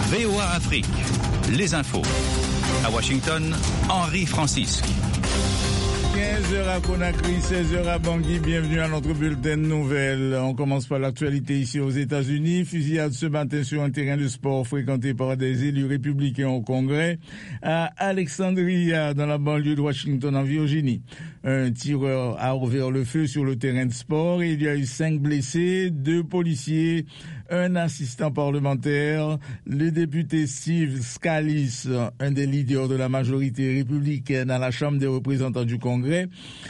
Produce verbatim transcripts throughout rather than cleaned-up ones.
V O A Afrique, les infos. À Washington, Henri Francisque. quinze heures à Conakry, seize heures à Bangui. Bienvenue à notre bulletin de nouvelles. On commence par l'actualité ici aux États-Unis. Fusillade ce matin sur un terrain de sport fréquenté par des élus républicains au Congrès à Alexandria, dans la banlieue de Washington, en Virginie. Un tireur a ouvert le feu sur le terrain de sport et il y a eu cinq blessés, deux policiers, un assistant parlementaire, le député Steve Scalise, un des leaders de la majorité républicaine à la Chambre des représentants du Congrès,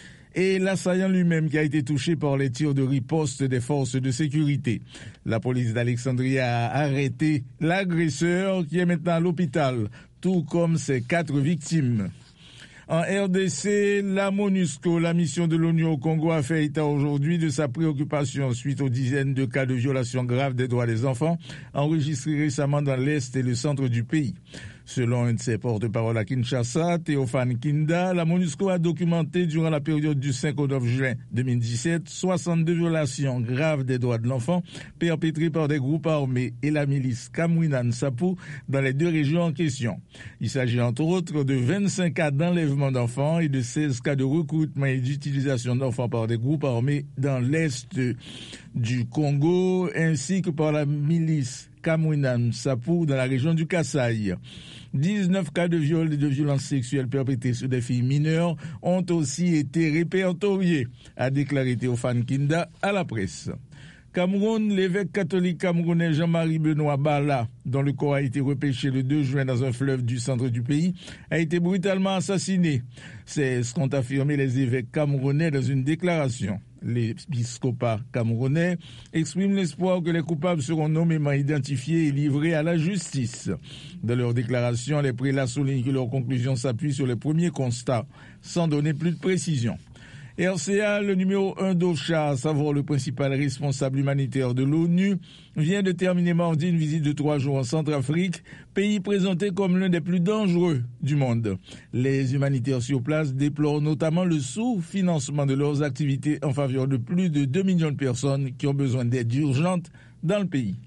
et l'assaillant lui-même qui a été touché par les tirs de riposte des forces de sécurité. La police d'Alexandria a arrêté l'agresseur qui est maintenant à l'hôpital, tout comme ses quatre victimes. En R D C, la MONUSCO, la mission de l'ONU au Congo, a fait état aujourd'hui de sa préoccupation suite aux dizaines de cas de violations graves des droits des enfants enregistrés récemment dans l'Est et le centre du pays. Selon un de ses porte-parole à Kinshasa, Théophane Kinda, la MONUSCO a documenté durant la période du cinq au neuf juin deux mille dix-sept soixante-deux violations graves des droits de l'enfant perpétrées par des groupes armés et la milice Kamwina Nsapu dans les deux régions en question. Il s'agit entre autres de vingt-cinq cas d'enlèvement d'enfants et de seize cas de recrutement et d'utilisation d'enfants par des groupes armés dans l'Est du Congo ainsi que par la milice Kamwina Nsapu dans la région du Kasaï. dix-neuf cas de viol et de violences sexuelles perpétrées sur des filles mineures ont aussi été répertoriés, a déclaré Théophane Kinda à la presse. Cameroun, l'évêque catholique camerounais Jean-Marie Benoît Bala, dont le corps a été repêché le deux juin dans un fleuve du centre du pays, a été brutalement assassiné. C'est ce qu'ont affirmé les évêques camerounais dans une déclaration. L'épiscopat camerounais exprime l'espoir que les coupables seront nommément identifiés et livrés à la justice. Dans leur déclaration, les prélats soulignent que leurs conclusions s'appuient sur les premiers constats, sans donner plus de précision. R C A, le numéro un d'OCHA, à savoir le principal responsable humanitaire de l'ONU, vient de terminer mardi une visite de trois jours en Centrafrique, pays présenté comme l'un des plus dangereux du monde. Les humanitaires sur place déplorent notamment le sous-financement de leurs activités en faveur de plus de deux millions de personnes qui ont besoin d'aide urgente dans le pays.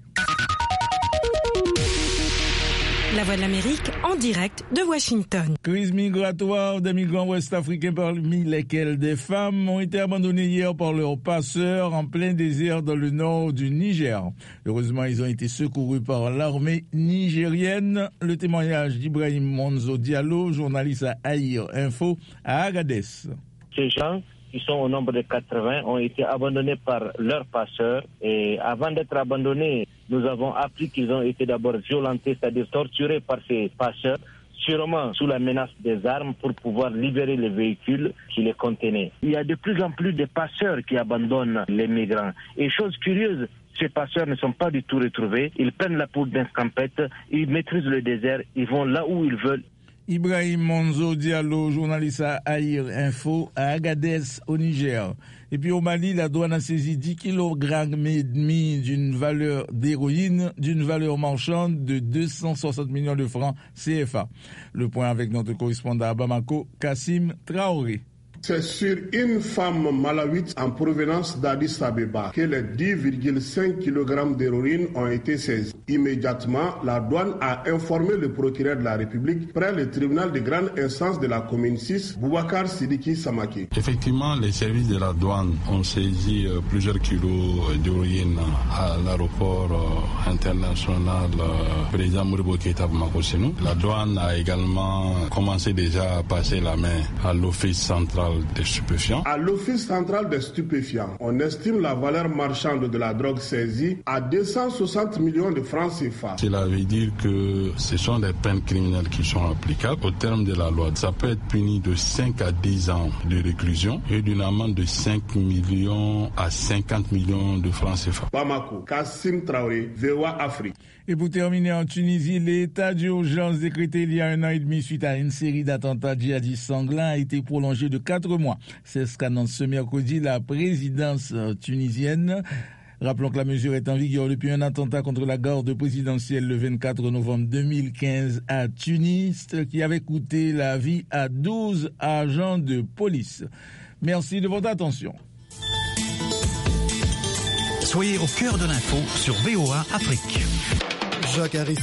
La Voix de l'Amérique en direct de Washington. Crise migratoire des migrants ouest-africains, parmi lesquels des femmes, ont été abandonnés hier par leurs passeurs en plein désert dans le nord du Niger. Heureusement, ils ont été secourus par l'armée nigérienne. Le témoignage d'Ibrahim Monzo Diallo, journaliste à Aïr Info, à Agadez. Ces gens qui sont au nombre de quatre-vingts, ont été abandonnés par leurs passeurs. Et avant d'être abandonnés, nous avons appris qu'ils ont été d'abord violentés, c'est-à-dire torturés par ces passeurs, sûrement sous la menace des armes pour pouvoir libérer les véhicules qui les contenaient. Il y a de plus en plus de passeurs qui abandonnent les migrants. Et chose curieuse, ces passeurs ne sont pas du tout retrouvés. Ils prennent la poudre d'un campette, ils maîtrisent le désert, ils vont là où ils veulent. Ibrahim Monzo Diallo, journaliste à Aïr Info, à Agadez, au Niger. Et puis au Mali, la douane a saisi dix kilogrammes et demi d'une valeur d'héroïne, d'une valeur marchande de deux cent soixante millions de francs C F A. Le point avec notre correspondant à Bamako, Kassim Traoré. C'est sur une femme malawite en provenance d'Addis Abeba que les dix virgule cinq kilogrammes d'héroïne ont été saisis. Immédiatement, la douane a informé le procureur de la République près le tribunal de grande instance de la commune six, Boubacar Sidiki Samaki. Effectivement, les services de la douane ont saisi euh, plusieurs kilos d'héroïne à l'aéroport euh, international euh, président Modibo Keïta Bamako Sénou. La douane a également commencé déjà à passer la main à l'office central des stupéfiants. À l'Office central des stupéfiants, on estime la valeur marchande de la drogue saisie à deux cent soixante millions de francs C F A. Cela veut dire que ce sont des peines criminelles qui sont applicables au terme de la loi. Ça peut être puni de cinq à dix ans de réclusion et d'une amende de cinq millions à cinquante millions de francs C F A. Bamako, Kassim Traoré, V O A Afrique. Et pour terminer, en Tunisie, l'état d'urgence décrété il y a un an et demi suite à une série d'attentats djihadistes sanglants a été prolongé de quatre mois. C'est ce qu'annonce ce mercredi la présidence tunisienne. Rappelons que la mesure est en vigueur depuis un attentat contre la garde présidentielle le vingt-quatre novembre deux mille quinze à Tunis, qui avait coûté la vie à douze agents de police. Merci de votre attention. Soyez au cœur de l'info sur V O A Afrique. Jacques Harris.